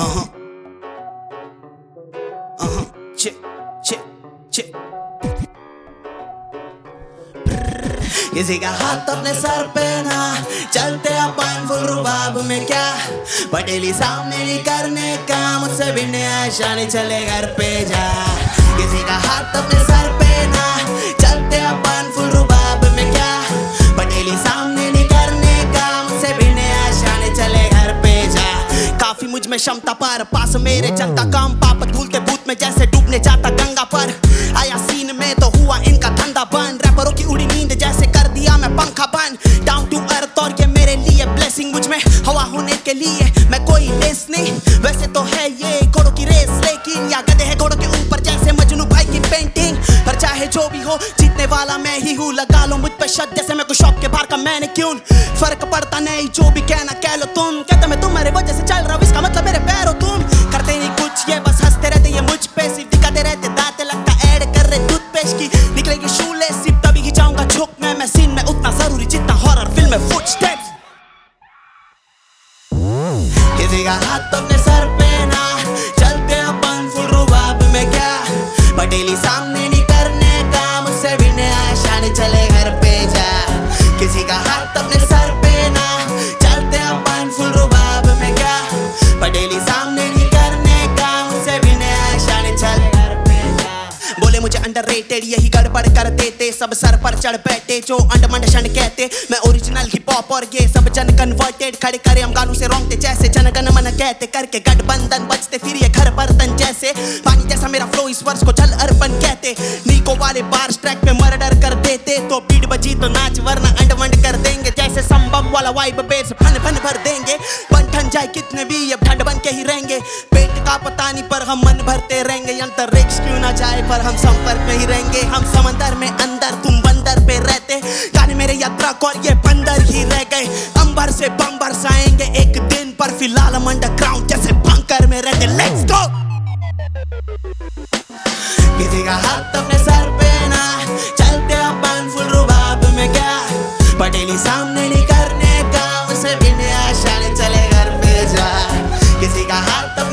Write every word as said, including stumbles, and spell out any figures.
Uh-huh. Uh-huh. Check, check, check. किसी का हाथ अपने सर पे ना, चलते अपन फुल रुबाब में क्या, पटेली सामने नहीं करने का, मुझसे भी आशा नहीं चले घर पे जा। किसी का हाथ अपने सर पे ना, चलते अपन फुल रुबाब में क्या, पटेली सामने नहीं करने का, मुझसे भी आशा नहीं चले घर पे जा। काफी मुझ में क्षमता पर पास मेरे चलता काम, पाप धूलते भूत में जैसे डूबने जाता गंगा पर। आया सीन में तो हुआ इनका धंधा बंद, रैपरों की उड़ी नींद जैसे कर दिया मैं पंखा बंद। डाउन टू अर्थ और ये मेरे लिए ब्लेसिंग, मुझ में हवा होने के लिए मैं कोई लेस नहीं। वैसे तो है ये घोड़ों की रेस, लेकिन या गधे हैं घोड़ों के ऊपर जैसे मजनू भाई की पेंटिंग। पर चाहे जो भी हो जीतने वाला मैं ही हूँ, लगा लो मुझ पे शक जैसे मैं कोई शॉप के बाहर का मैंने क्यों। फर्क पड़ता नहीं जो भी कहना कह लो तुम, कहता मैं तुम्हारे वजह से चल रहा हूँ, इसका मतलब मेरे पैरों तुम। करते नहीं कुछ ये बस हंसते रहते ये मुझ पे, सिर्फ दिखाते रहते दांत, लगता ऐड कर रहे टूथपेस्ट की। निकलेगी शूले सिर्फ तभी खिंचाऊंगा झुक मैं, मैं सीन में उतना जरूरी जितना हॉरर फिल्म में फुटस्टेप्स। किसी का हाथ अपने सर पे ना, चलते अपन फुल रुबाब में क्या, पटेली सामने नहीं करने का, मुझसे भी आशा नहीं चले घर पे जा। किसी का हाथ अपने सर पे ना, चलते अपन फुल रुबाब में क्या, पटेली सामने नहीं करने का, मुझसे भी आशा नहीं चले घर पे जा। बोले मुझे अंडररेटेड यही गड़बड़ कर देते, सब सर पर चढ़ बैठे जो अंडमंड शन कहते। मैं ओरिजिनल हिप हॉप और ये सब जन कन्वर्टेड, खड़े करे हम गानों से रोंगटे जैसे जनगण मन कहते, करके गठबंधन बचते फिर ये घर बर्तन जैसे। पानी जैसा मेरा फ्लो इस वर्ष को जल अर्पण कहते, नीको वाले बार्स ट्रैक पे मर्डर कर देते, तो बीट बजी तो नाच वरना अंडमंड कर देंगे, जैसे संभव वाला वाइब बेस फन फन भर देंगे। बन ठन जाए कितने भी अब ठंड बन के ही रहेंगे, पेट का पता नहीं पर हम मन भरते रहेंगे। अंतरिक्ष क्यों ना जाए पर हम संपर्क में ही रहेंगे, हम समंदर में अंदर तुम बंदर पे रहते। गाने मेरे यात्रा और ये बंदर ही रह गए, अंबर से बम बरसाएंगे एक दिन, पर फिलहाल हम अंडरग्राउंड जैसे बंकर में रहते। Let's go. किसी का हाथ अपने सर पे ना, चलते अपन फुल रुबाब में क्या, पटेली सामने नहीं करने का, उसे भी आशा नहीं चले घर पे जा। किसी का हाथ